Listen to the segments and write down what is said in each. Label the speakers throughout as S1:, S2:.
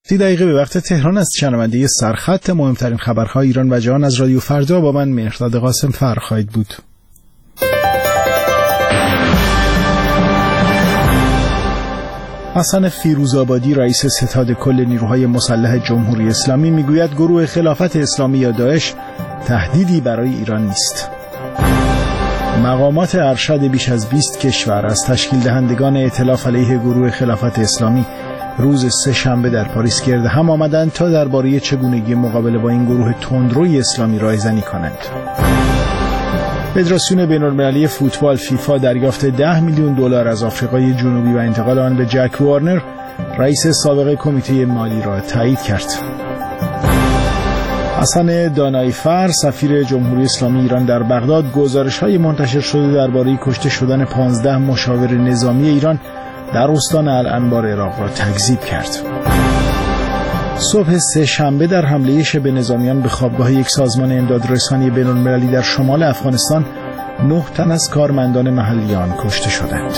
S1: 30 دقیقه به وقت تهران است. شنونده سرخط مهمترین خبرهای ایران و جهان از رادیو فردا با من مهرداد قاسم فر خواهید بود. حسن فیروزآبادی رئیس ستاد کل نیروهای مسلح جمهوری اسلامی میگوید گروه خلافت اسلامی یا داعش تهدیدی برای ایران نیست. مقامات ارشد بیش از 20 کشور از تشکیل دهندگان ائتلاف علیه گروه خلافت اسلامی روز سه‌شنبه در پاریس گرد هم آمدند تا درباره چگونگی مقابله با این گروه تندروی اسلامی رایزنی کنند. فدراسیون بین‌المللی فوتبال فیفا دریافت $10 میلیون از آفریقای جنوبی و انتقال آن به جک وارنر، رئیس سابق کمیته مالی را تایید کرد. حسن دانایفر سفیر جمهوری اسلامی ایران در بغداد گزارش‌های منتشر شده درباره کشته شدن 15 مشاور نظامی ایران در استان الانبار عراق را تکذیب کرد. صبح سه‌شنبه در حمله شبه نظامیان به خوابگاه یک سازمان امدادرسانی بین‌المللی در شمال افغانستان 9 تن از کارمندان محلی آن کشته شدند.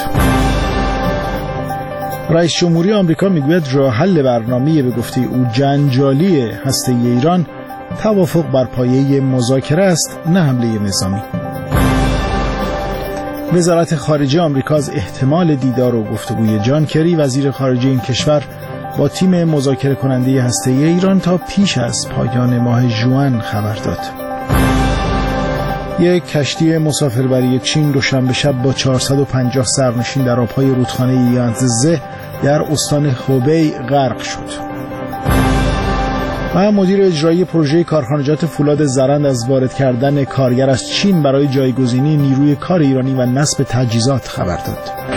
S1: رئیس جمهوری آمریکا میگوید راه حل برنامه‌ای به گفته او جنجالی هسته‌ای ایران توافق بر پایه مذاکره است، نه حمله نظامی. وزارت خارجه آمریکا از احتمال دیدار و گفتگوی جان کری وزیر خارجه این کشور با تیم مذاکره کننده هسته‌ای ایران تا پیش از پایان ماه ژوئن خبر داد. یک کشتی مسافربری چین دوشنبه شب با 450 سرنشین در آبهای رودخانه یانزه در استان هوبی غرق شد. و مدیر اجرایی پروژه کارخانجات فولاد زرند از وارد کردن کارگر از چین برای جایگزینی نیروی کار ایرانی و نصب تجهیزات خبر داد.